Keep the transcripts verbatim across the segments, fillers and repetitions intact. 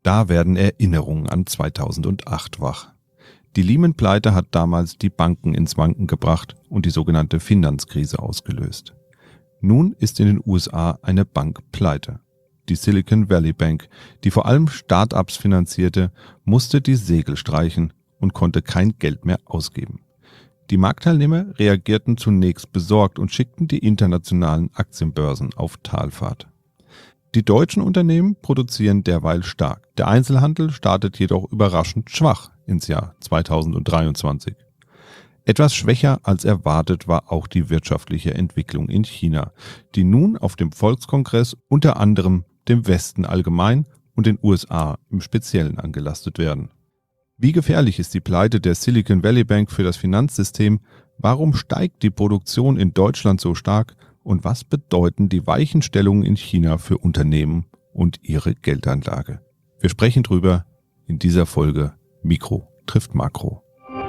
Da werden Erinnerungen an zweitausendacht wach. Die Lehman-Pleite hat damals die Banken ins Wanken gebracht und die sogenannte Finanzkrise ausgelöst. Nun ist in den U S A eine Bank pleite. Die Silicon Valley Bank, die vor allem Start-ups finanzierte, musste die Segel streichen und konnte kein Geld mehr ausgeben. Die Marktteilnehmer reagierten zunächst besorgt und schickten die internationalen Aktienbörsen auf Talfahrt. Die deutschen Unternehmen produzieren derweil stark. Der Einzelhandel startet jedoch überraschend schwach ins Jahr zweitausenddreiundzwanzig. Etwas schwächer als erwartet war auch die wirtschaftliche Entwicklung in China, die nun auf dem Volkskongress unter anderem dem Westen allgemein und den U S A im Speziellen angelastet werden. Wie gefährlich ist die Pleite der Silicon Valley Bank für das Finanzsystem? Warum steigt die Produktion in Deutschland so stark? Und was bedeuten die Weichenstellungen in China für Unternehmen und ihre Geldanlage? Wir sprechen drüber in dieser Folge Mikro trifft Makro.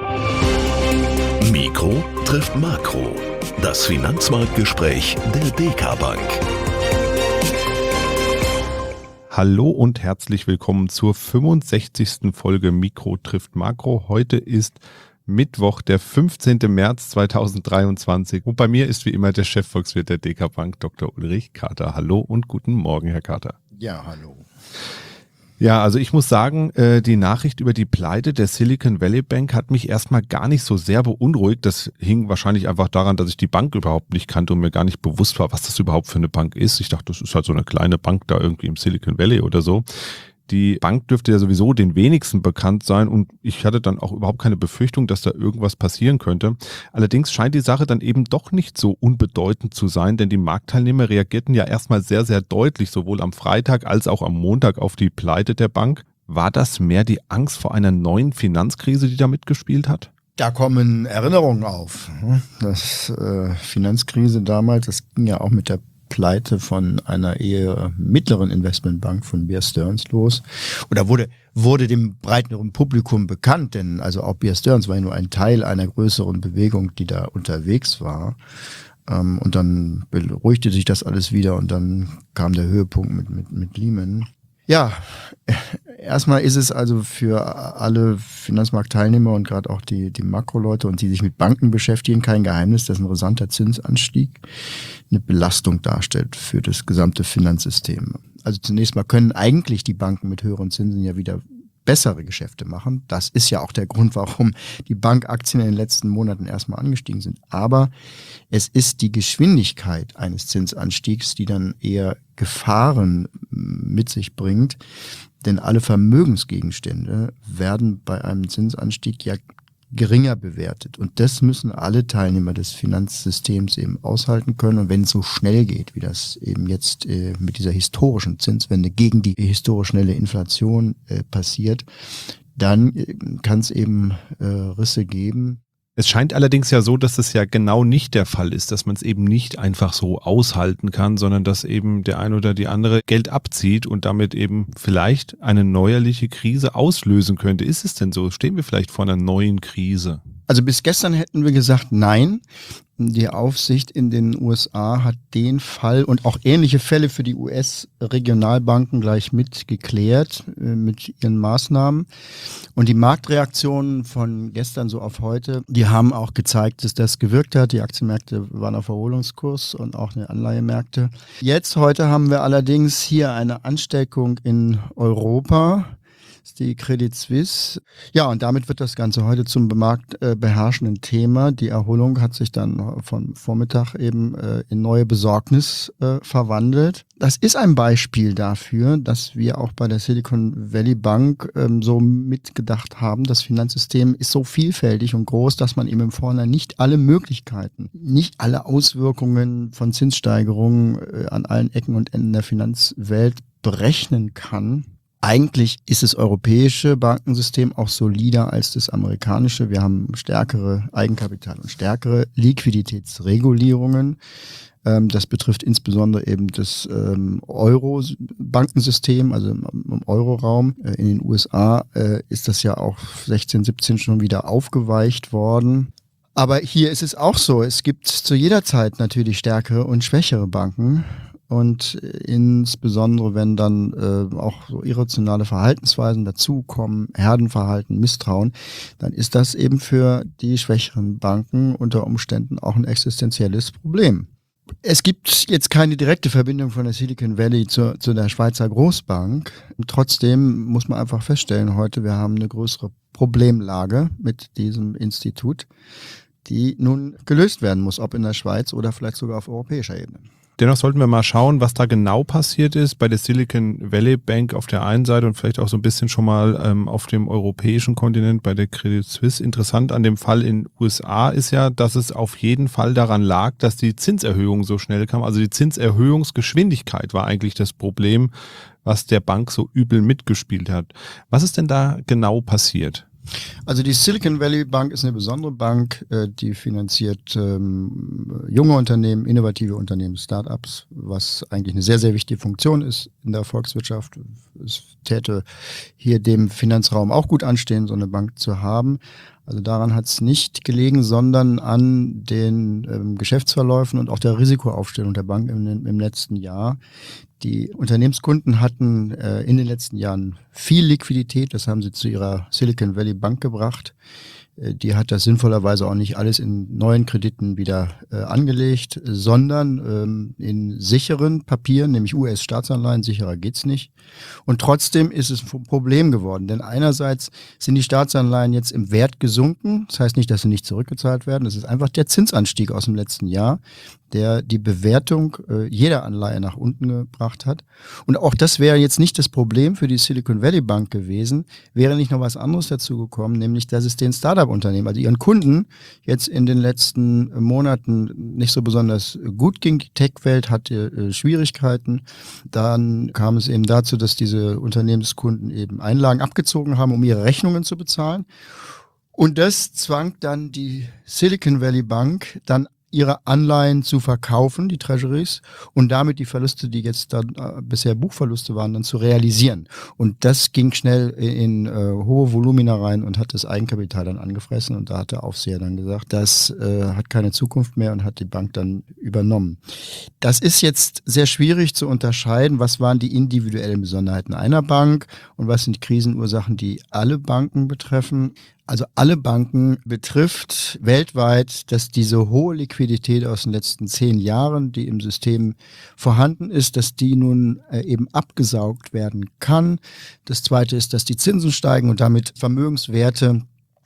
Mikro trifft Makro. Das Finanzmarktgespräch der D K Bank. Hallo und herzlich willkommen zur fünfundsechzigsten Folge Mikro trifft Makro. Heute ist Mittwoch, der fünfzehnten März zweitausenddreiundzwanzig. Und bei mir ist wie immer der Chefvolkswirt der D K Bank, Doktor Ulrich Kater. Hallo und guten Morgen, Herr Kater. Ja, hallo. Ja, also ich muss sagen, die Nachricht über die Pleite der Silicon Valley Bank hat mich erstmal gar nicht so sehr beunruhigt. Das hing wahrscheinlich einfach daran, dass ich die Bank überhaupt nicht kannte und mir gar nicht bewusst war, was das überhaupt für eine Bank ist. Ich dachte, das ist halt so eine kleine Bank da irgendwie im Silicon Valley oder so. Die Bank dürfte ja sowieso den wenigsten bekannt sein und ich hatte dann auch überhaupt keine Befürchtung, dass da irgendwas passieren könnte. Allerdings scheint die Sache dann eben doch nicht so unbedeutend zu sein, denn die Marktteilnehmer reagierten ja erstmal sehr, sehr deutlich, sowohl am Freitag als auch am Montag auf die Pleite der Bank. War das mehr die Angst vor einer neuen Finanzkrise, die da mitgespielt hat? Da kommen Erinnerungen auf. Das äh, Finanzkrise damals, das ging ja auch mit der Pleite von einer eher mittleren Investmentbank von Bear Stearns los. Oder wurde, wurde dem breiteren Publikum bekannt, denn also auch Bear Stearns war ja nur ein Teil einer größeren Bewegung, die da unterwegs war. Ähm, und dann beruhigte sich das alles wieder und dann kam der Höhepunkt mit, mit, mit Lehman. Ja, erstmal ist es also für alle Finanzmarktteilnehmer und gerade auch die, die Makroleute und die sich mit Banken beschäftigen, kein Geheimnis, dass ein rasanter Zinsanstieg eine Belastung darstellt für das gesamte Finanzsystem. Also zunächst mal können eigentlich die Banken mit höheren Zinsen ja wieder bessere Geschäfte machen. Das ist ja auch der Grund, warum die Bankaktien in den letzten Monaten erstmal angestiegen sind. Aber es ist die Geschwindigkeit eines Zinsanstiegs, die dann eher Gefahren mit sich bringt. Denn alle Vermögensgegenstände werden bei einem Zinsanstieg ja geringer bewertet. Und das müssen alle Teilnehmer des Finanzsystems eben aushalten können. Und wenn es so schnell geht, wie das eben jetzt äh, mit dieser historischen Zinswende gegen die historisch schnelle Inflation äh, passiert, dann äh, kann es eben äh, Risse geben. Es scheint allerdings ja so, dass das ja genau nicht der Fall ist, dass man es eben nicht einfach so aushalten kann, sondern dass eben der ein oder die andere Geld abzieht und damit eben vielleicht eine neuerliche Krise auslösen könnte. Ist es denn so? Stehen wir vielleicht vor einer neuen Krise? Also bis gestern hätten wir gesagt, nein. Die Aufsicht in den U S A hat den Fall und auch ähnliche Fälle für die U S-Regionalbanken gleich mit geklärt äh, mit ihren Maßnahmen. Und die Marktreaktionen von gestern so auf heute, die haben auch gezeigt, dass das gewirkt hat. Die Aktienmärkte waren auf Erholungskurs und auch die Anleihemärkte. Jetzt, heute haben wir allerdings hier eine Ansteckung in Europa. Die Credit Suisse. Ja, und damit wird das Ganze heute zum bemarkt, äh, beherrschenden Thema. Die Erholung hat sich dann von Vormittag eben äh, in neue Besorgnis äh, verwandelt. Das ist ein Beispiel dafür, dass wir auch bei der Silicon Valley Bank ähm, so mitgedacht haben, das Finanzsystem ist so vielfältig und groß, dass man eben im Vorhinein nicht alle Möglichkeiten, nicht alle Auswirkungen von Zinssteigerungen äh, an allen Ecken und Enden der Finanzwelt berechnen kann. Eigentlich ist das europäische Bankensystem auch solider als das amerikanische. Wir haben stärkere Eigenkapital und stärkere Liquiditätsregulierungen. Das betrifft insbesondere eben das Euro-Bankensystem, also im Euroraum. In den U S A ist das ja auch sechzehn, siebzehn schon wieder aufgeweicht worden. Aber hier ist es auch so, es gibt zu jeder Zeit natürlich stärkere und schwächere Banken. und insbesondere wenn dann äh, auch so irrationale Verhaltensweisen dazukommen, Herdenverhalten, Misstrauen, dann ist das eben für die schwächeren Banken unter Umständen auch ein existenzielles Problem. Es gibt jetzt keine direkte Verbindung von der Silicon Valley zu, zu der Schweizer Großbank. Trotzdem muss man einfach feststellen heute, wir haben eine größere Problemlage mit diesem Institut, die nun gelöst werden muss, ob in der Schweiz oder vielleicht sogar auf europäischer Ebene. Dennoch sollten wir mal schauen, was da genau passiert ist bei der Silicon Valley Bank auf der einen Seite und vielleicht auch so ein bisschen schon mal ähm, auf dem europäischen Kontinent bei der Credit Suisse. Interessant an dem Fall in den U S A ist ja, dass es auf jeden Fall daran lag, dass die Zinserhöhung so schnell kam. Also die Zinserhöhungsgeschwindigkeit war eigentlich das Problem, was der Bank so übel mitgespielt hat. Was ist denn da genau passiert? Also die Silicon Valley Bank ist eine besondere Bank, die finanziert ähm, junge Unternehmen, innovative Unternehmen, Start-ups, was eigentlich eine sehr, sehr wichtige Funktion ist in der Volkswirtschaft. Es täte hier dem Finanzraum auch gut anstehen, so eine Bank zu haben. Also daran hat es nicht gelegen, sondern an den ähm, Geschäftsverläufen und auch der Risikoaufstellung der Bank im, im letzten Jahr. Die Unternehmenskunden hatten äh, in den letzten Jahren viel Liquidität, das haben sie zu ihrer Silicon Valley Bank gebracht. Äh, die hat das sinnvollerweise auch nicht alles in neuen Krediten wieder äh, angelegt, sondern ähm, in sicheren Papieren, nämlich U S-Staatsanleihen, sicherer geht's nicht. Und trotzdem ist es ein Problem geworden, denn einerseits sind die Staatsanleihen jetzt im Wert gesunken, das heißt nicht, dass sie nicht zurückgezahlt werden, das ist einfach der Zinsanstieg aus dem letzten Jahr, der die Bewertung äh, jeder Anleihe nach unten gebracht hat. Und auch das wäre jetzt nicht das Problem für die Silicon Valley Bank gewesen, wäre nicht noch was anderes dazu gekommen, nämlich dass es den Startup-Unternehmen, also ihren Kunden, jetzt in den letzten Monaten nicht so besonders gut ging. Die Tech-Welt hatte äh, Schwierigkeiten. Dann kam es eben dazu, dass diese Unternehmenskunden eben Einlagen abgezogen haben, um ihre Rechnungen zu bezahlen. Und das zwang dann die Silicon Valley Bank dann ihre Anleihen zu verkaufen, die Treasuries, und damit die Verluste, die jetzt dann äh, bisher Buchverluste waren, dann zu realisieren. Und das ging schnell in, in äh, hohe Volumina rein und hat das Eigenkapital dann angefressen. Und da hat der Aufseher dann gesagt, das äh, hat keine Zukunft mehr und hat die Bank dann übernommen. Das ist jetzt sehr schwierig zu unterscheiden, was waren die individuellen Besonderheiten einer Bank und was sind die Krisenursachen, die alle Banken betreffen. Also alle Banken betrifft weltweit, dass diese hohe Liquidität aus den letzten zehn Jahren, die im System vorhanden ist, dass die nun äh, eben abgesaugt werden kann. Das Zweite ist, dass die Zinsen steigen und damit Vermögenswerte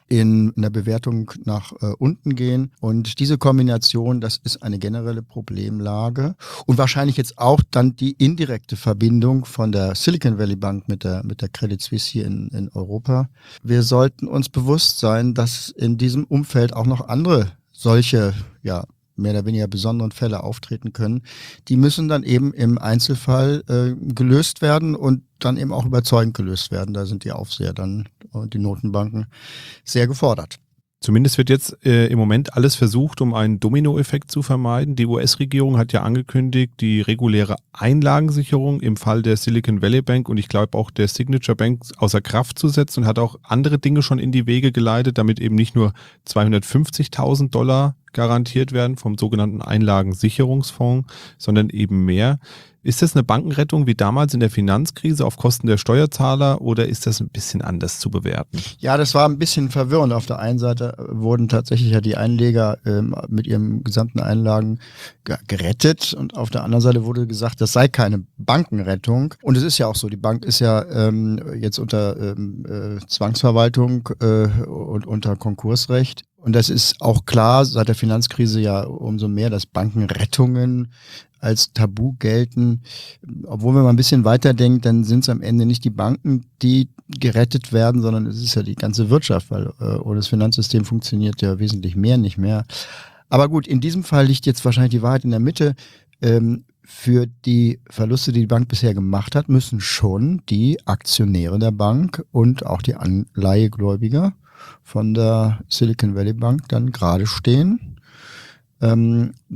in einer Bewertung nach äh, unten gehen. Und diese Kombination, das ist eine generelle Problemlage und wahrscheinlich jetzt auch dann die indirekte Verbindung von der Silicon Valley Bank mit der, mit der Credit Suisse hier in, in Europa. Wir sollten uns bewusst sein, dass in diesem Umfeld auch noch andere solche, ja, mehr oder weniger besonderen Fälle auftreten können. Die müssen dann eben im Einzelfall äh, gelöst werden und dann eben auch überzeugend gelöst werden. Da sind die Aufseher dann und die Notenbanken sehr gefordert. Zumindest wird jetzt äh, im Moment alles versucht, um einen Dominoeffekt zu vermeiden. Die U S-Regierung hat ja angekündigt, die reguläre Einlagensicherung im Fall der Silicon Valley Bank und ich glaube auch der Signature Bank außer Kraft zu setzen und hat auch andere Dinge schon in die Wege geleitet, damit eben nicht nur zweihundertfünfzigtausend Dollar garantiert werden vom sogenannten Einlagensicherungsfonds, sondern eben mehr. Ist das eine Bankenrettung wie damals in der Finanzkrise auf Kosten der Steuerzahler oder ist das ein bisschen anders zu bewerten? Ja, das war ein bisschen verwirrend. Auf der einen Seite wurden tatsächlich ja die Einleger ähm, mit ihren gesamten Einlagen g- gerettet und auf der anderen Seite wurde gesagt, das sei keine Bankenrettung. Und es ist ja auch so, die Bank ist ja ähm, jetzt unter ähm, äh, Zwangsverwaltung äh, und unter Konkursrecht. Und das ist auch klar, seit der Finanzkrise ja umso mehr, dass Bankenrettungen als Tabu gelten. Obwohl, wenn man ein bisschen weiterdenkt, dann sind es am Ende nicht die Banken, die gerettet werden, sondern es ist ja die ganze Wirtschaft, weil äh, ohne das Finanzsystem funktioniert ja wesentlich mehr nicht mehr. Aber gut, in diesem Fall liegt jetzt wahrscheinlich die Wahrheit in der Mitte. Ähm, für die Verluste, die die Bank bisher gemacht hat, müssen schon die Aktionäre der Bank und auch die Anleihegläubiger von der Silicon Valley Bank dann gerade stehen. Ähm,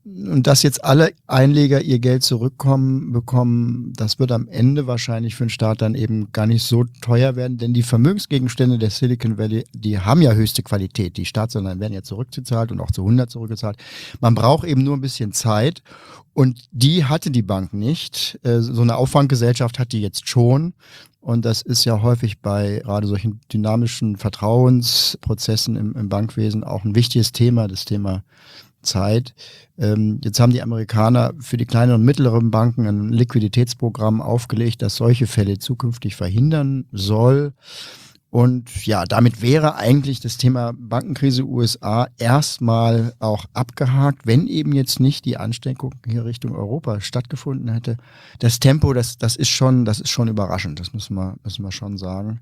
Und dass jetzt alle Einleger ihr Geld zurückkommen bekommen, das wird am Ende wahrscheinlich für den Staat dann eben gar nicht so teuer werden, denn die Vermögensgegenstände der Silicon Valley, die haben ja höchste Qualität. Die Staatsanleihen werden ja zurückgezahlt und auch zu hundert zurückgezahlt. Man braucht eben nur ein bisschen Zeit und die hatte die Bank nicht. So eine Auffanggesellschaft hat die jetzt schon. Und das ist ja häufig bei gerade solchen dynamischen Vertrauensprozessen im, im Bankwesen auch ein wichtiges Thema, das Thema Zeit. Ähm, jetzt haben die Amerikaner für die kleinen und mittleren Banken ein Liquiditätsprogramm aufgelegt, das solche Fälle zukünftig verhindern soll. Und ja, damit wäre eigentlich das Thema Bankenkrise U S A erstmal auch abgehakt, wenn eben jetzt nicht die Ansteckung hier Richtung Europa stattgefunden hätte. Das Tempo, das, das ist schon, das ist schon überraschend, das müssen wir, müssen wir schon sagen.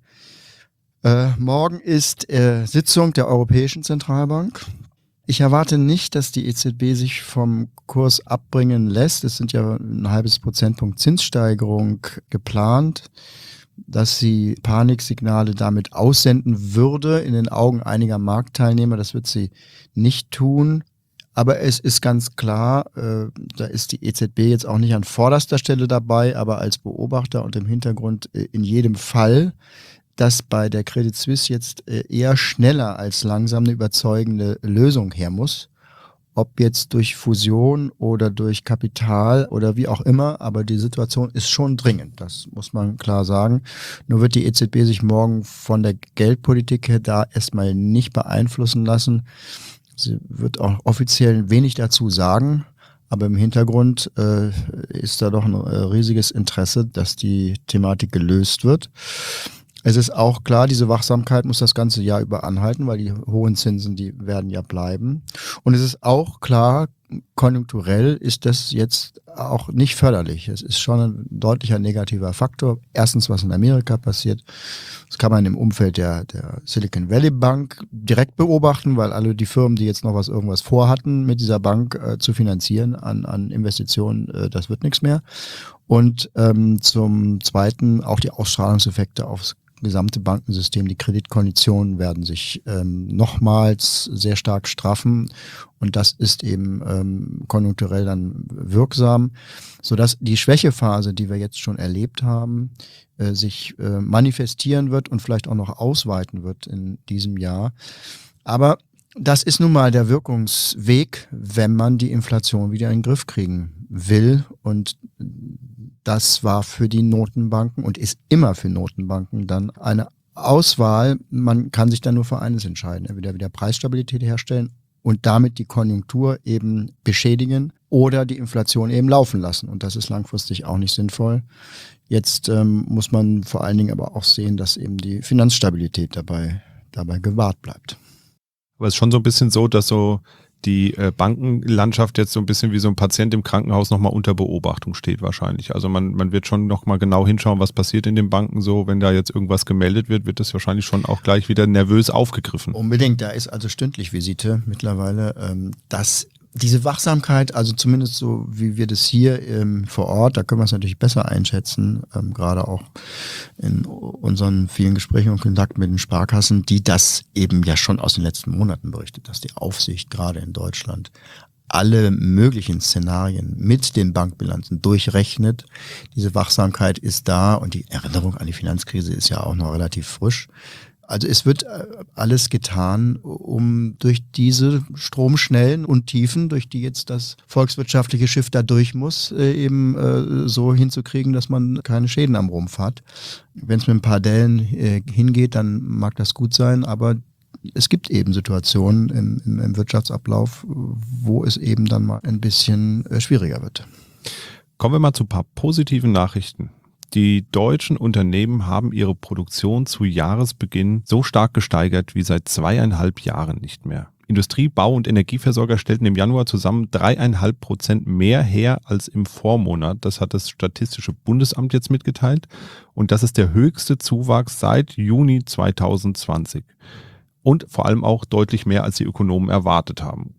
Äh, morgen ist äh, Sitzung der Europäischen Zentralbank. Ich erwarte nicht, dass die E Z B sich vom Kurs abbringen lässt. Es sind ja ein halbes Prozentpunkt Zinssteigerung geplant, dass sie Paniksignale damit aussenden würde in den Augen einiger Marktteilnehmer. Das wird sie nicht tun. Aber es ist ganz klar, äh, da ist die E Z B jetzt auch nicht an vorderster Stelle dabei, aber als Beobachter und im Hintergrund äh, in jedem Fall, dass bei der Credit Suisse jetzt eher schneller als langsam eine überzeugende Lösung her muss. Ob jetzt durch Fusion oder durch Kapital oder wie auch immer, aber die Situation ist schon dringend, das muss man klar sagen. Nur wird die E Z B sich morgen von der Geldpolitik her da erstmal nicht beeinflussen lassen. Sie wird auch offiziell wenig dazu sagen, aber im Hintergrund äh, ist da doch ein äh, riesiges Interesse, dass die Thematik gelöst wird. Es ist auch klar, diese Wachsamkeit muss das ganze Jahr über anhalten, weil die hohen Zinsen, die werden ja bleiben. Und es ist auch klar, konjunkturell ist das jetzt auch nicht förderlich. Es ist schon ein deutlicher negativer Faktor. Erstens, was in Amerika passiert. Das kann man im Umfeld der, der Silicon Valley Bank direkt beobachten, weil alle die Firmen, die jetzt noch was irgendwas vorhatten, mit dieser Bank äh, zu finanzieren an, an Investitionen, äh, das wird nichts mehr. Und ähm, zum Zweiten auch die Ausstrahlungseffekte aufs gesamte Bankensystem, die Kreditkonditionen werden sich ähm, nochmals sehr stark straffen und das ist eben ähm, konjunkturell dann wirksam, sodass die Schwächephase, die wir jetzt schon erlebt haben, äh, sich äh, manifestieren wird und vielleicht auch noch ausweiten wird in diesem Jahr. Aber das ist nun mal der Wirkungsweg, wenn man die Inflation wieder in den Griff kriegen will und das war für die Notenbanken und ist immer für Notenbanken dann eine Auswahl. Man kann sich dann nur für eines entscheiden, entweder wieder Preisstabilität herstellen und damit die Konjunktur eben beschädigen oder die Inflation eben laufen lassen. Und das ist langfristig auch nicht sinnvoll. Jetzt ähm, muss man vor allen Dingen aber auch sehen, dass eben die Finanzstabilität dabei, dabei gewahrt bleibt. Aber es ist schon so ein bisschen so, dass so die äh, Bankenlandschaft jetzt so ein bisschen wie so ein Patient im Krankenhaus nochmal unter Beobachtung steht wahrscheinlich. Also man, man wird schon nochmal genau hinschauen, was passiert in den Banken so. Wenn da jetzt irgendwas gemeldet wird, wird das wahrscheinlich schon auch gleich wieder nervös aufgegriffen. Unbedingt, da ist also stündlich Visite mittlerweile. Ähm, das Diese Wachsamkeit, also zumindest so wie wir das hier ähm, vor Ort, da können wir es natürlich besser einschätzen, ähm, gerade auch in unseren vielen Gesprächen und Kontakten mit den Sparkassen, die das eben ja schon aus den letzten Monaten berichtet, dass die Aufsicht gerade in Deutschland alle möglichen Szenarien mit den Bankbilanzen durchrechnet. Diese Wachsamkeit ist da und die Erinnerung an die Finanzkrise ist ja auch noch relativ frisch. Also es wird alles getan, um durch diese Stromschnellen und Tiefen, durch die jetzt das volkswirtschaftliche Schiff da durch muss, eben äh, so hinzukriegen, dass man keine Schäden am Rumpf hat. Wenn es mit ein paar Dellen äh, hingeht, dann mag das gut sein, aber es gibt eben Situationen im, im, im Wirtschaftsablauf, wo es eben dann mal ein bisschen äh, schwieriger wird. Kommen wir mal zu ein paar positiven Nachrichten. Die deutschen Unternehmen haben ihre Produktion zu Jahresbeginn so stark gesteigert wie seit zweieinhalb Jahren nicht mehr. Industrie-, Bau- und Energieversorger stellten im Januar zusammen dreieinhalb Prozent mehr her als im Vormonat. Das hat das Statistische Bundesamt jetzt mitgeteilt. Und das ist der höchste Zuwachs seit Juni zweitausendzwanzig. Und vor allem auch deutlich mehr, als die Ökonomen erwartet haben.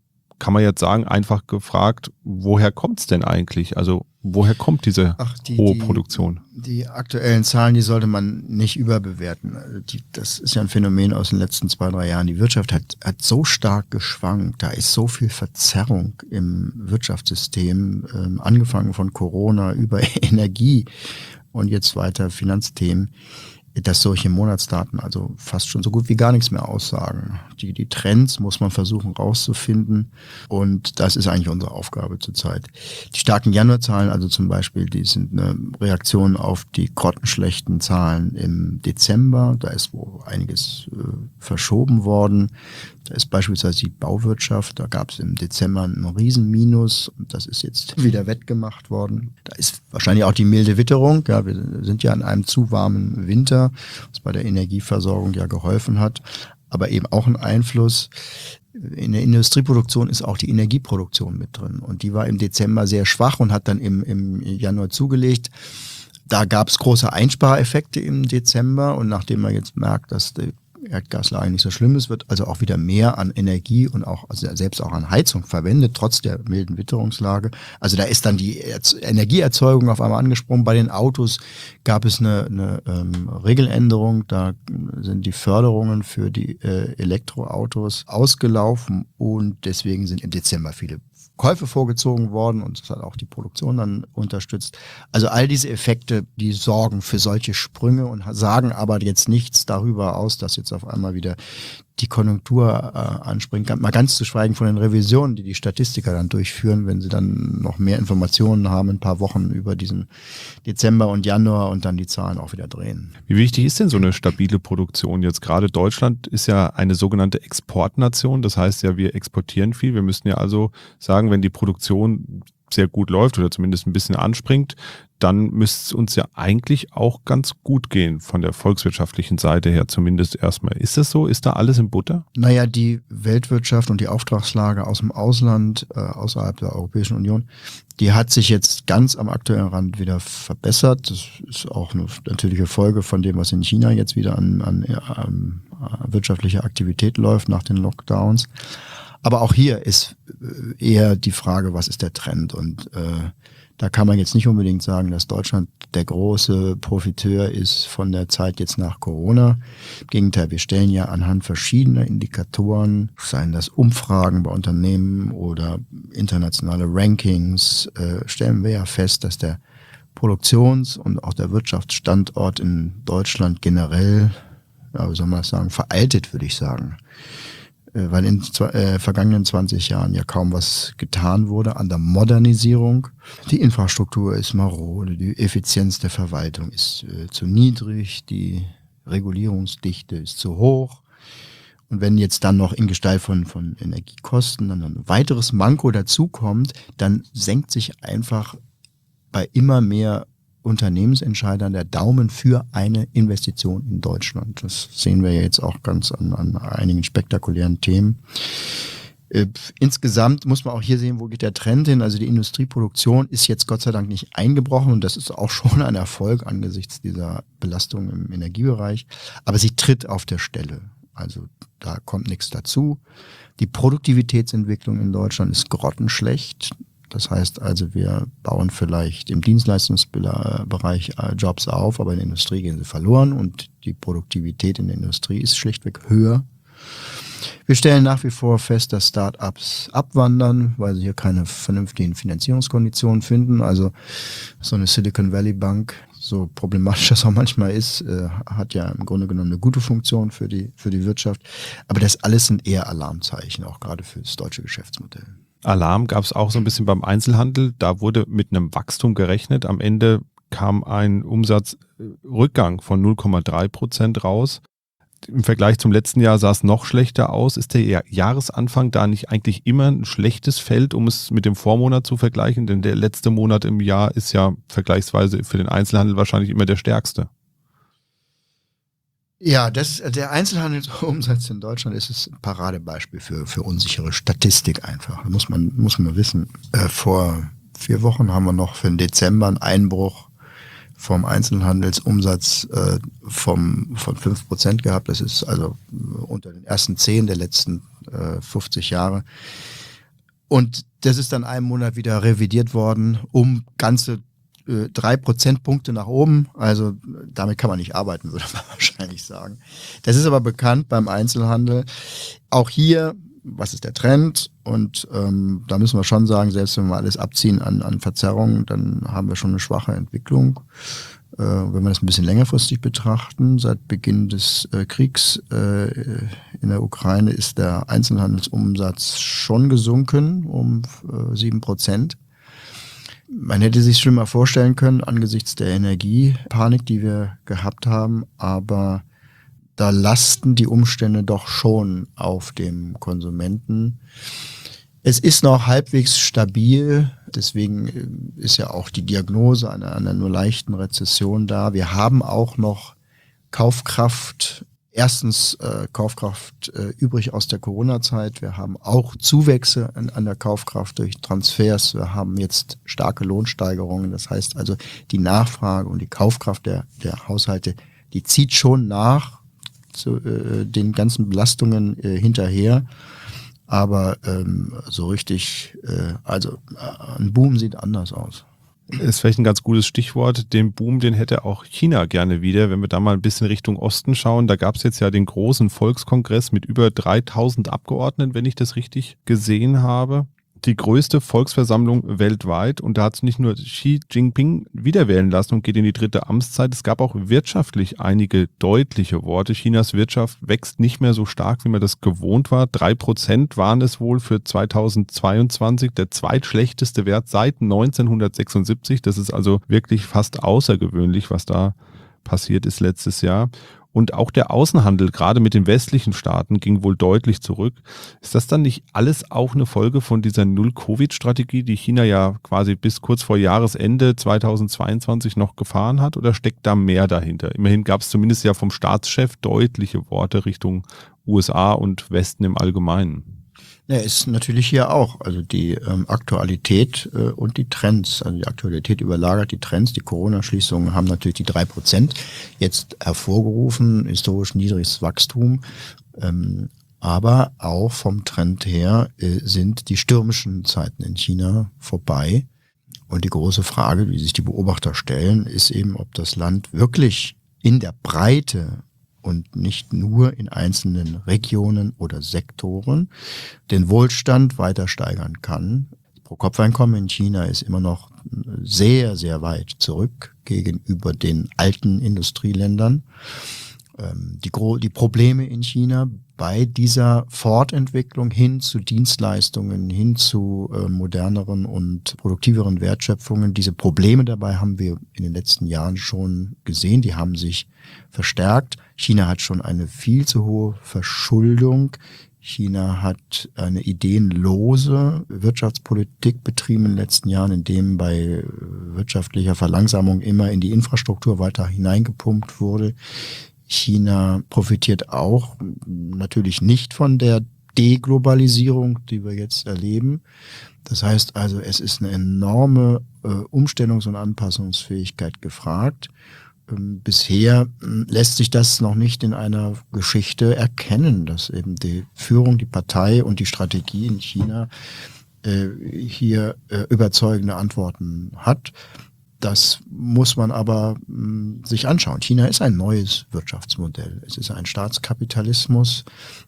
kann man jetzt sagen, einfach gefragt, woher kommt es denn eigentlich? Also woher kommt diese Ach, die, hohe die, Produktion? Die aktuellen Zahlen, die sollte man nicht überbewerten. Die, das ist ja ein Phänomen aus den letzten zwei, drei Jahren. Die Wirtschaft hat, hat so stark geschwankt, da ist so viel Verzerrung im Wirtschaftssystem, ähm, angefangen von Corona über Energie und jetzt weiter Finanzthemen, dass solche Monatsdaten also fast schon so gut wie gar nichts mehr aussagen. Die, die Trends muss man versuchen rauszufinden und das ist eigentlich unsere Aufgabe zurzeit. Die starken Januarzahlen, also zum Beispiel, die sind eine Reaktion auf die grottenschlechten Zahlen im Dezember. Da ist wo einiges äh, verschoben worden. Da ist beispielsweise die Bauwirtschaft, da gab es im Dezember einen Riesenminus und das ist jetzt wieder wettgemacht worden. Da ist wahrscheinlich auch die milde Witterung. Ja, wir sind ja in einem zu warmen Winter, was bei der Energieversorgung ja geholfen hat, aber eben auch ein Einfluss. In der Industrieproduktion ist auch die Energieproduktion mit drin und die war im Dezember sehr schwach und hat dann im, im Januar zugelegt. Da gab es große Einspareffekte im Dezember und nachdem man jetzt merkt, dass die Erdgaslage nicht so schlimm ist, wird also auch wieder mehr an Energie und auch also selbst auch an Heizung verwendet, trotz der milden Witterungslage. Also da ist dann die Energieerzeugung auf einmal angesprungen. Bei den Autos gab es eine, eine ähm, Regeländerung. Da sind die Förderungen für die äh, Elektroautos ausgelaufen und deswegen sind im Dezember viele Käufe vorgezogen worden und das hat auch die Produktion dann unterstützt. Also all diese Effekte, die sorgen für solche Sprünge und sagen aber jetzt nichts darüber aus, dass jetzt auf einmal wieder die Konjunktur äh, anspringt. Mal ganz zu schweigen von den Revisionen, die die Statistiker dann durchführen, wenn sie dann noch mehr Informationen haben, ein paar Wochen über diesen Dezember und Januar und dann die Zahlen auch wieder drehen. Wie wichtig ist denn so eine stabile Produktion jetzt? Gerade Deutschland ist ja eine sogenannte Exportnation. Das heißt ja, wir exportieren viel. Wir müssten ja also sagen, wenn die Produktion sehr gut läuft oder zumindest ein bisschen anspringt, dann müsste es uns ja eigentlich auch ganz gut gehen von der volkswirtschaftlichen Seite her zumindest erstmal. Ist das so? Ist da alles in Butter? Naja, die Weltwirtschaft und die Auftragslage aus dem Ausland, äh, außerhalb der Europäischen Union, die hat sich jetzt ganz am aktuellen Rand wieder verbessert. Das ist auch eine natürliche Folge von dem, was in China jetzt wieder an, an, an wirtschaftlicher Aktivität läuft nach den Lockdowns. Aber auch hier ist eher die Frage, was ist der Trend? Und äh, da kann man jetzt nicht unbedingt sagen, dass Deutschland der große Profiteur ist von der Zeit jetzt nach Corona. Im Gegenteil, wir stellen ja anhand verschiedener Indikatoren, seien das Umfragen bei Unternehmen oder internationale Rankings, äh, stellen wir ja fest, dass der Produktions- und auch der Wirtschaftsstandort in Deutschland generell, ja, wie soll man das sagen, veraltet, würde ich sagen. Weil in äh, vergangenen zwanzig Jahren ja kaum was getan wurde an der Modernisierung. Die Infrastruktur ist marode, die Effizienz der Verwaltung ist äh, zu niedrig, die Regulierungsdichte ist zu hoch. Und wenn jetzt dann noch in Gestalt von, von Energiekosten dann ein weiteres Manko dazukommt, dann senkt sich einfach bei immer mehr Unternehmensentscheidern der Daumen für eine Investition in Deutschland. Das sehen wir ja jetzt auch ganz an, an einigen spektakulären Themen. Äh, insgesamt muss man auch hier sehen, wo geht der Trend hin. Also die Industrieproduktion ist jetzt Gott sei Dank nicht eingebrochen und das ist auch schon ein Erfolg angesichts dieser Belastung im Energiebereich. Aber sie tritt auf der Stelle. Also da kommt nichts dazu. Die Produktivitätsentwicklung in Deutschland ist grottenschlecht. Das heißt also, wir bauen vielleicht im Dienstleistungsbereich Jobs auf, aber in der Industrie gehen sie verloren und die Produktivität in der Industrie ist schlichtweg höher. Wir stellen nach wie vor fest, dass Start-ups abwandern, weil sie hier keine vernünftigen Finanzierungskonditionen finden. Also so eine Silicon Valley Bank, so problematisch das auch manchmal ist, äh, hat ja im Grunde genommen eine gute Funktion für die, für die Wirtschaft. Aber das alles sind eher Alarmzeichen, auch gerade für das deutsche Geschäftsmodell. Alarm gab es auch so ein bisschen beim Einzelhandel. Da wurde mit einem Wachstum gerechnet. Am Ende kam ein Umsatzrückgang von null Komma drei Prozent raus. Im Vergleich zum letzten Jahr sah es noch schlechter aus. Ist der Jahresanfang da nicht eigentlich immer ein schlechtes Feld, um es mit dem Vormonat zu vergleichen? Denn der letzte Monat im Jahr ist ja vergleichsweise für den Einzelhandel wahrscheinlich immer der stärkste. Ja, das, der Einzelhandelsumsatz in Deutschland ist ein Paradebeispiel für, für unsichere Statistik einfach. Muss man, muss man wissen. Äh, vor vier Wochen haben wir noch für den Dezember einen Einbruch vom Einzelhandelsumsatz äh, vom, von fünf Prozent gehabt. Das ist also unter den ersten zehn der letzten äh, fünfzig Jahre. Und das ist dann einen Monat wieder revidiert worden, um ganze äh, drei Prozentpunkte nach oben. Also damit kann man nicht arbeiten, würde man wahrscheinlich sagen. Das ist aber bekannt beim Einzelhandel. Auch hier, was ist der Trend? Und ähm, da müssen wir schon sagen, selbst wenn wir alles abziehen an, an Verzerrungen, dann haben wir schon eine schwache Entwicklung. Äh, wenn wir das ein bisschen längerfristig betrachten, seit Beginn des äh, Kriegs äh, in der Ukraine ist der Einzelhandelsumsatz schon gesunken um äh, sieben Prozent. Man hätte sich schlimmer vorstellen können angesichts der Energiepanik, die wir gehabt haben, aber da lasten die Umstände doch schon auf dem Konsumenten. Es ist noch halbwegs stabil, deswegen ist ja auch die Diagnose einer, einer nur leichten Rezession da. Wir haben auch noch Kaufkraft, erstens äh, Kaufkraft äh, übrig aus der Corona-Zeit. Wir haben auch Zuwächse an, an der Kaufkraft durch Transfers. Wir haben jetzt starke Lohnsteigerungen. Das heißt also, die Nachfrage und die Kaufkraft der, der Haushalte, die zieht schon nach zu äh, den ganzen Belastungen äh, hinterher. Aber ähm, so richtig, äh, also äh, ein Boom sieht anders aus. Ist vielleicht ein ganz gutes Stichwort. Den Boom, den hätte auch China gerne wieder. Wenn wir da mal ein bisschen Richtung Osten schauen, da gab es jetzt ja den großen Volkskongress mit über dreitausend Abgeordneten, wenn ich das richtig gesehen habe. Die größte Volksversammlung weltweit, und da hat es nicht nur Xi Jinping wiederwählen lassen und geht in die dritte Amtszeit. Es gab auch wirtschaftlich einige deutliche Worte. Chinas Wirtschaft wächst nicht mehr so stark, wie man das gewohnt war. Drei Prozent waren es wohl für zweitausendzweiundzwanzig, der zweitschlechteste Wert seit neunzehnhundertsechsundsiebzig. Das ist also wirklich fast außergewöhnlich, was da passiert ist letztes Jahr. Und auch der Außenhandel, gerade mit den westlichen Staaten, ging wohl deutlich zurück. Ist das dann nicht alles auch eine Folge von dieser Null-Covid-Strategie, die China ja quasi bis kurz vor Jahresende zweitausendzweiundzwanzig noch gefahren hat? Oder steckt da mehr dahinter? Immerhin gab es zumindest ja vom Staatschef deutliche Worte Richtung U S A und Westen im Allgemeinen. Ja, ist natürlich hier auch. Also die ähm, Aktualität äh, und die Trends. Also die Aktualität überlagert die Trends. Die Corona-Schließungen haben natürlich die drei Prozent jetzt hervorgerufen, historisch niedriges Wachstum. Ähm, aber auch vom Trend her äh, sind die stürmischen Zeiten in China vorbei. Und die große Frage, die sich die Beobachter stellen, ist eben, ob das Land wirklich in der Breite und nicht nur in einzelnen Regionen oder Sektoren den Wohlstand weiter steigern kann. Das Pro-Kopf-Einkommen in China ist immer noch sehr, sehr weit zurück gegenüber den alten Industrieländern. Die, die Probleme in China bei dieser Fortentwicklung hin zu Dienstleistungen, hin zu äh, moderneren und produktiveren Wertschöpfungen, diese Probleme dabei haben wir in den letzten Jahren schon gesehen, die haben sich verstärkt. China hat schon eine viel zu hohe Verschuldung. China hat eine ideenlose Wirtschaftspolitik betrieben in den letzten Jahren, indem bei wirtschaftlicher Verlangsamung immer in die Infrastruktur weiter hineingepumpt wurde. China profitiert auch natürlich nicht von der Deglobalisierung, die wir jetzt erleben. Das heißt also, es ist eine enorme äh, Umstellungs- und Anpassungsfähigkeit gefragt. Ähm, bisher äh, lässt sich das noch nicht in einer Geschichte erkennen, dass eben die Führung, die Partei und die Strategie in China äh, hier äh, überzeugende Antworten hat. Das muss man aber mh, sich anschauen. China ist ein neues Wirtschaftsmodell. Es ist ein Staatskapitalismus,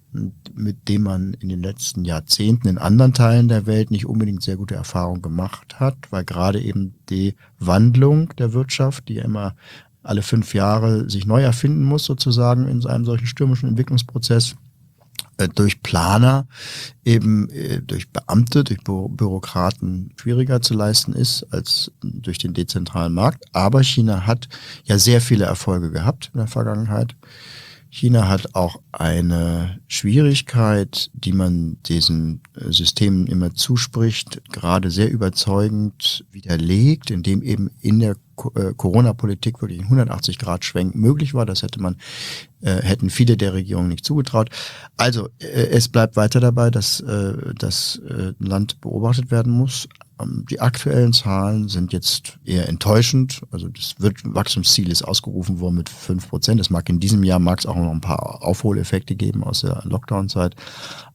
mit dem man in den letzten Jahrzehnten in anderen Teilen der Welt nicht unbedingt sehr gute Erfahrungen gemacht hat, weil gerade eben die Wandlung der Wirtschaft, die immer alle fünf Jahre sich neu erfinden muss, sozusagen in einem solchen stürmischen Entwicklungsprozess, durch Planer, eben durch Beamte, durch Bü- Bürokraten schwieriger zu leisten ist als durch den dezentralen Markt. Aber China hat ja sehr viele Erfolge gehabt in der Vergangenheit. China hat auch eine Schwierigkeit, die man diesen Systemen immer zuspricht, gerade sehr überzeugend widerlegt, indem eben in der Corona-Politik wirklich ein hundertachtzig Grad Schwenk möglich war. Das hätte man, äh, hätten viele der Regierungen nicht zugetraut. Also äh, es bleibt weiter dabei, dass äh, das äh, Land beobachtet werden muss. Ähm, die aktuellen Zahlen sind jetzt eher enttäuschend. Also das Wachstumsziel ist ausgerufen worden mit fünf Prozent. Es mag in diesem Jahr mag es auch noch ein paar Aufholeffekte geben aus der Lockdown-Zeit.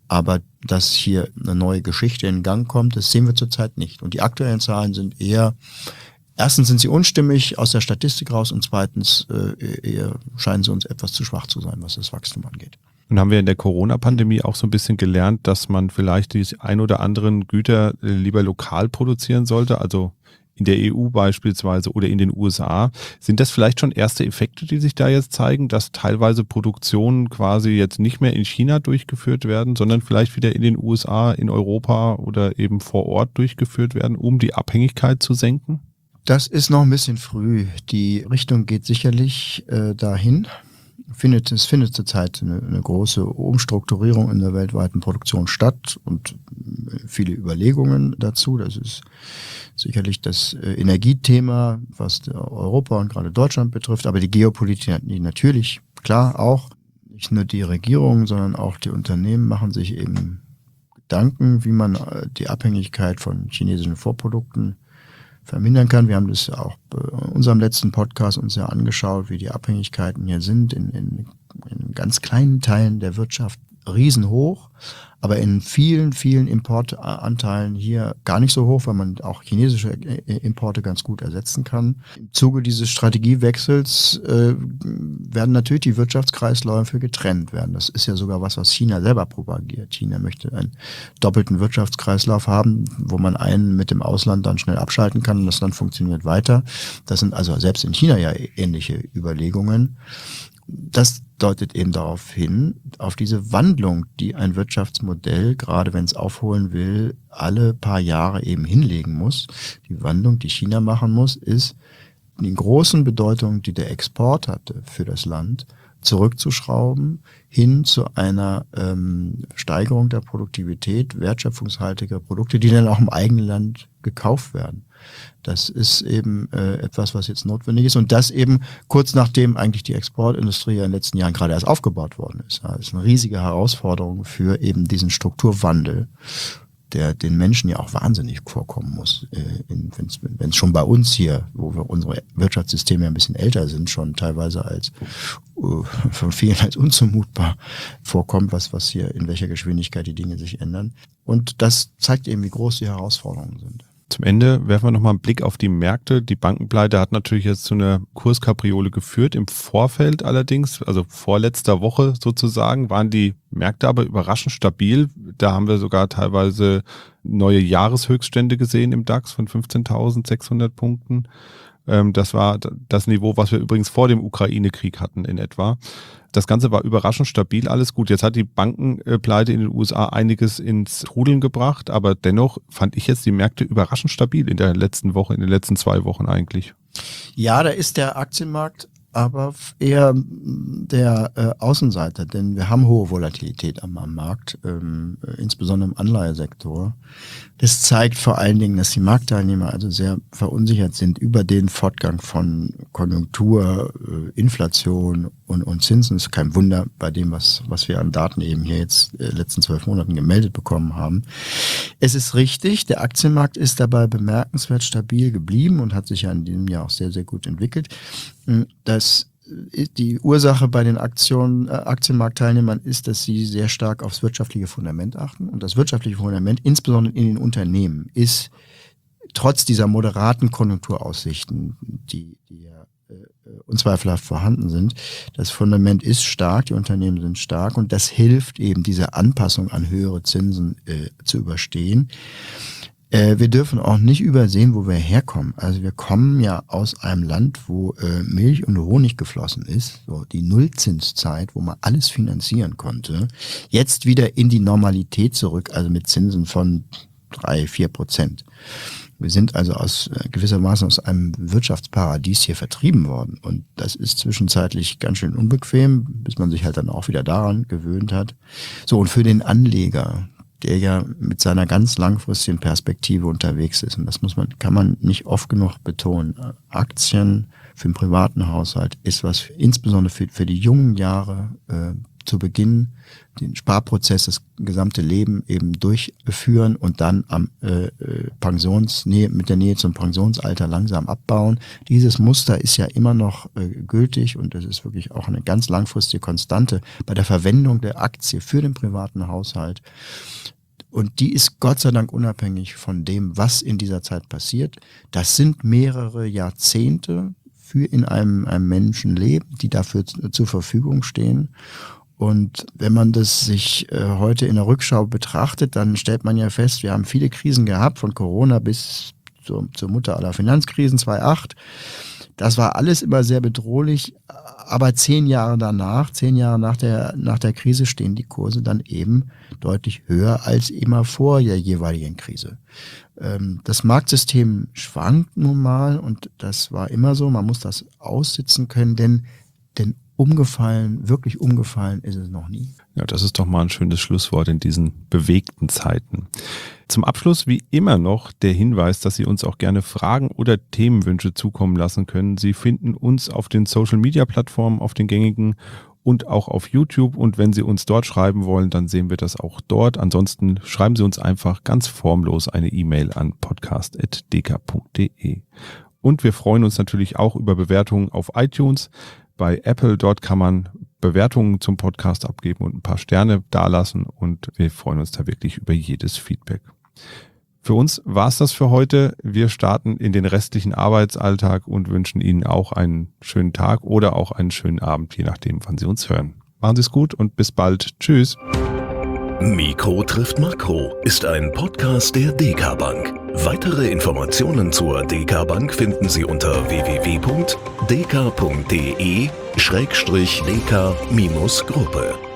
Aber dass hier eine neue Geschichte in Gang kommt, das sehen wir zurzeit nicht. Und die aktuellen Zahlen sind eher, erstens sind sie unstimmig aus der Statistik raus und zweitens äh, eher scheinen sie uns etwas zu schwach zu sein, was das Wachstum angeht. Und haben wir in der Corona-Pandemie auch so ein bisschen gelernt, dass man vielleicht die ein oder anderen Güter lieber lokal produzieren sollte, also in der E U beispielsweise oder in den U S A. Sind das vielleicht schon erste Effekte, die sich da jetzt zeigen, dass teilweise Produktionen quasi jetzt nicht mehr in China durchgeführt werden, sondern vielleicht wieder in den U S A, in Europa oder eben vor Ort durchgeführt werden, um die Abhängigkeit zu senken? Das ist noch ein bisschen früh. Die Richtung geht sicherlich äh, dahin. Findet, es findet zurzeit eine, eine große Umstrukturierung in der weltweiten Produktion statt und viele Überlegungen dazu. Das ist sicherlich das Energiethema, was Europa und gerade Deutschland betrifft, aber die Geopolitik natürlich, klar auch. Nicht nur die Regierung, sondern auch die Unternehmen machen sich eben Gedanken, wie man die Abhängigkeit von chinesischen Vorprodukten vermindern kann. Wir haben das auch bei unserem letzten Podcast uns ja angeschaut, wie die Abhängigkeiten hier sind, in, in, in ganz kleinen Teilen der Wirtschaft riesenhoch, aber in vielen, vielen Importanteilen hier gar nicht so hoch, weil man auch chinesische Importe ganz gut ersetzen kann. Im Zuge dieses Strategiewechsels äh, werden natürlich die Wirtschaftskreisläufe getrennt werden. Das ist ja sogar was, was China selber propagiert. China möchte einen doppelten Wirtschaftskreislauf haben, wo man einen mit dem Ausland dann schnell abschalten kann und das dann funktioniert weiter. Das sind also selbst in China ja ähnliche Überlegungen. Das deutet eben darauf hin, auf diese Wandlung, die ein Wirtschaftsmodell, gerade wenn es aufholen will, alle paar Jahre eben hinlegen muss. Die Wandlung, die China machen muss, ist die großen Bedeutung, die der Export hatte für das Land, zurückzuschrauben, hin zu einer ähm, Steigerung der Produktivität, wertschöpfungshaltiger Produkte, die dann auch im eigenen Land gekauft werden. Das ist eben äh, etwas, was jetzt notwendig ist und das eben kurz nachdem eigentlich die Exportindustrie ja in den letzten Jahren gerade erst aufgebaut worden ist. Das ist eine riesige Herausforderung für eben diesen Strukturwandel, der den Menschen ja auch wahnsinnig vorkommen muss. Äh, wenn es schon bei uns hier, wo wir unsere Wirtschaftssysteme ein bisschen älter sind, schon teilweise als uh, von vielen als unzumutbar vorkommt, was, was hier in welcher Geschwindigkeit die Dinge sich ändern. Und das zeigt eben, wie groß die Herausforderungen sind. Zum Ende werfen wir nochmal einen Blick auf die Märkte. Die Bankenpleite hat natürlich jetzt zu einer Kurskapriole geführt. Im Vorfeld allerdings, also vorletzter Woche sozusagen, waren die Märkte aber überraschend stabil. Da haben wir sogar teilweise neue Jahreshöchststände gesehen im DAX von fünfzehntausendsechshundert Punkten. Das war das Niveau, was wir übrigens vor dem Ukraine-Krieg hatten in etwa. Das Ganze war überraschend stabil, alles gut. Jetzt hat die Bankenpleite in den U S A einiges ins Trudeln gebracht, aber dennoch fand ich jetzt die Märkte überraschend stabil in der letzten Woche, in den letzten zwei Wochen eigentlich. Ja, da ist der Aktienmarkt aber eher der äh, Außenseiter, denn wir haben hohe Volatilität am, am Markt, ähm, insbesondere im Anleihesektor. Das zeigt vor allen Dingen, dass die Marktteilnehmer also sehr verunsichert sind über den Fortgang von Konjunktur, äh, Inflation und, und Zinsen. Das ist kein Wunder bei dem, was, was wir an Daten eben hier jetzt äh, letzten zwölf Monaten gemeldet bekommen haben. Es ist richtig, der Aktienmarkt ist dabei bemerkenswert stabil geblieben und hat sich ja in diesem Jahr auch sehr, sehr gut entwickelt. Das die Ursache bei den Aktionen, äh, Aktienmarktteilnehmern ist, dass sie sehr stark aufs wirtschaftliche Fundament achten. Und das wirtschaftliche Fundament, insbesondere in den Unternehmen, ist trotz dieser moderaten Konjunkturaussichten, die, die ja äh, unzweifelhaft vorhanden sind, das Fundament ist stark, die Unternehmen sind stark und das hilft eben, diese Anpassung an höhere Zinsen äh, zu überstehen. Äh, wir dürfen auch nicht übersehen, wo wir herkommen. Also wir kommen ja aus einem Land, wo äh, Milch und Honig geflossen ist, so die Nullzinszeit, wo man alles finanzieren konnte, jetzt wieder in die Normalität zurück, also mit Zinsen von drei, vier Prozent. Wir sind also aus äh, gewissermaßen aus einem Wirtschaftsparadies hier vertrieben worden und das ist zwischenzeitlich ganz schön unbequem, bis man sich halt dann auch wieder daran gewöhnt hat. So, und für den Anleger, der ja mit seiner ganz langfristigen Perspektive unterwegs ist. Und das muss man, kann man nicht oft genug betonen. Aktien für den privaten Haushalt ist was für, insbesondere für, für die jungen Jahre äh, zu Beginn den Sparprozess, das gesamte Leben eben durchführen und dann am äh, Pensionsnähe, mit der Nähe zum Pensionsalter langsam abbauen. Dieses Muster ist ja immer noch äh, gültig und das ist wirklich auch eine ganz langfristige Konstante bei der Verwendung der Aktie für den privaten Haushalt. Und die ist Gott sei Dank unabhängig von dem, was in dieser Zeit passiert. Das sind mehrere Jahrzehnte für in einem, einem Menschenleben, die dafür zu, zur Verfügung stehen. Und wenn man das sich äh, heute in der Rückschau betrachtet, dann stellt man ja fest, wir haben viele Krisen gehabt, von Corona bis zur, zur Mutter aller Finanzkrisen zweitausendacht. Das war alles immer sehr bedrohlich, aber zehn Jahre danach, zehn Jahre nach der, nach der Krise stehen die Kurse dann eben deutlich höher als immer vor der jeweiligen Krise. Ähm, das Marktsystem schwankt nun mal und das war immer so, man muss das aussitzen können, denn, denn umgefallen, wirklich umgefallen ist es noch nie. Ja, das ist doch mal ein schönes Schlusswort in diesen bewegten Zeiten. Zum Abschluss wie immer noch der Hinweis, dass Sie uns auch gerne Fragen oder Themenwünsche zukommen lassen können. Sie finden uns auf den Social-Media-Plattformen, auf den gängigen und auch auf YouTube. Und wenn Sie uns dort schreiben wollen, dann sehen wir das auch dort. Ansonsten schreiben Sie uns einfach ganz formlos eine E-Mail an podcast punkt d k punkt d e. Und wir freuen uns natürlich auch über Bewertungen auf iTunes. Bei Apple, dort kann man Bewertungen zum Podcast abgeben und ein paar Sterne dalassen und wir freuen uns da wirklich über jedes Feedback. Für uns war es das für heute. Wir starten in den restlichen Arbeitsalltag und wünschen Ihnen auch einen schönen Tag oder auch einen schönen Abend, je nachdem, wann Sie uns hören. Machen Sie es gut und bis bald. Tschüss. Mikro trifft Makro ist ein Podcast der D K Bank. Weitere Informationen zur D K Bank finden Sie unter w w w punkt d k punkt d e schrägstrich d k Gruppe.